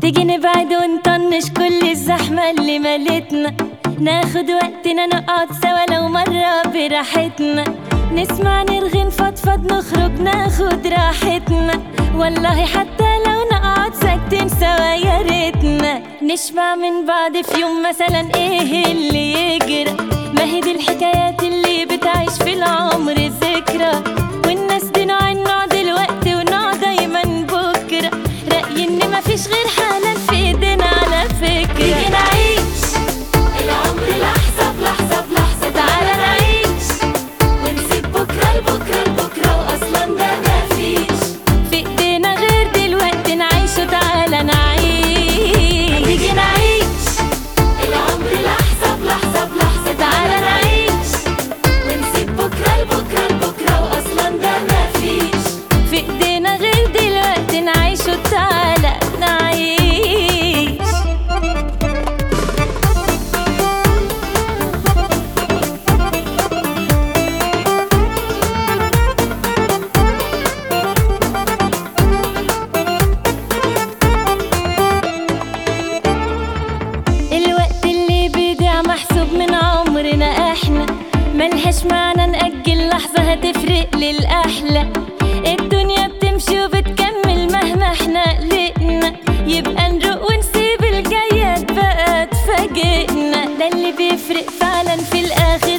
تيجي نبعد ونطنش كل الزحمة اللي مالتنا، ناخد وقتنا نقعد سوا لو مرة براحتنا، نسمع نرغي نفضفض نخرج ناخد راحتنا، والله حتى لو نقعد ساكتين سوا يا ريتنا، نشبع من بعض في يوم مثلا ايه اللي يجرى، ما هي دي الحكايات اللي بتعيش في العمر ذكرى، والناس دي نوع دلوقتي ونوع دايما بكرة، رأيي ان مفيش غير حالا في ايدينا على فكرة. تيجي نعيش العمر لحظة بلحظة بلحظة، تعالى نعيش ونسيب بكرة لبكرة واصلا ده مفيش في ايدينا غير دلوقتي نعيشه، تعالى نعيش. تيجي نعيش العمر لحظة بلحظة بلحظة، تعالى نعيش ونسيب بكرة لبكرة واصلا ده مفيش في ايدينا غير دلوقتي نعيشه، تعالى نعيش. الوقت اللي بيضيع محسوب من عمرنا احنا، ملهاش معنى نأجل لحظة هتفرق للأحلى، الدنيا بتمشي وبتكمل مهما احنا قلقنا، يبقى نروق ونسيب الجايات بقى تفاجئنا، ده اللي بيفرق فعلا في الآخر